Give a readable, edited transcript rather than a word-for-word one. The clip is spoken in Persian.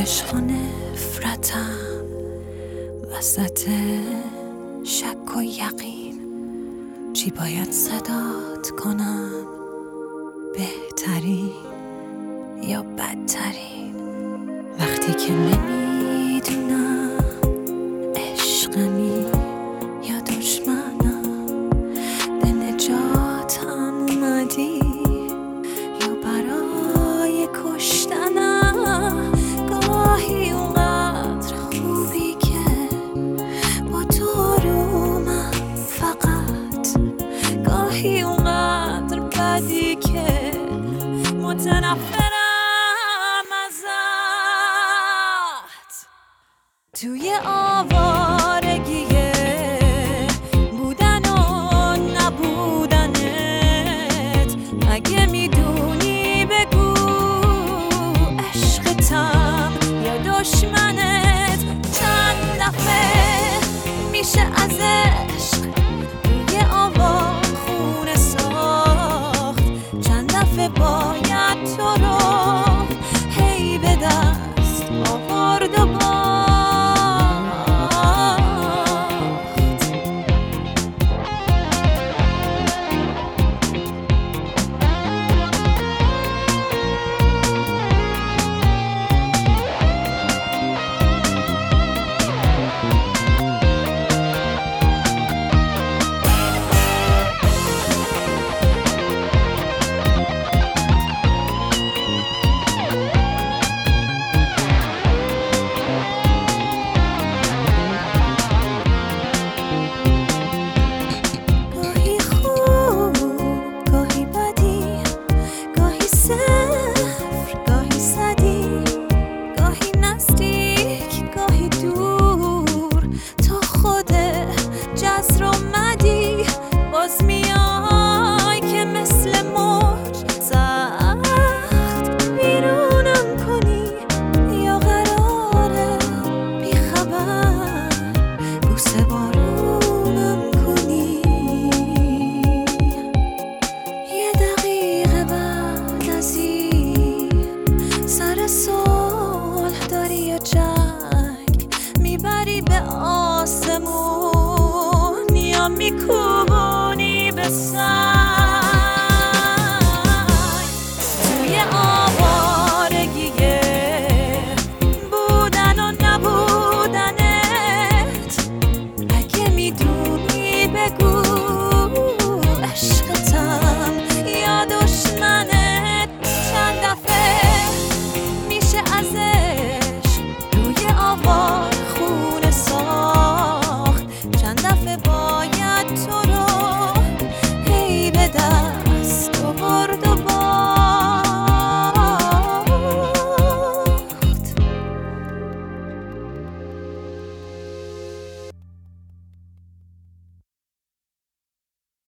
عشق و نفرتم، وسط شک و یقین، چی باید صدات کنم؟ بهترین یا بدترین؟ وقتی که نمیدونم عشقمی یا دشمنم، به نجاتم اومدی یا برای کشتنم؟ گاهی اونقدر خوبی که با تو رومم فقط، گاهی اونقدر بدی که متنفرم ازت. توی آوارگی بودن و نبودنت، اگه میدونی بگو عشقتم یا دشمنت. چند دفعه میشه از عشق توی آوار خونه ساخت، چند دفعه باید تو رو هی به دست آورد و باخت. باز میای که مثل موج سخت بیرونم کنی، یا قراره بیخبر بوسه بارونم کنی. یه دقیقه بعد از این سر صلح داری یا جنگ، میبری به آسمون یا میکوبی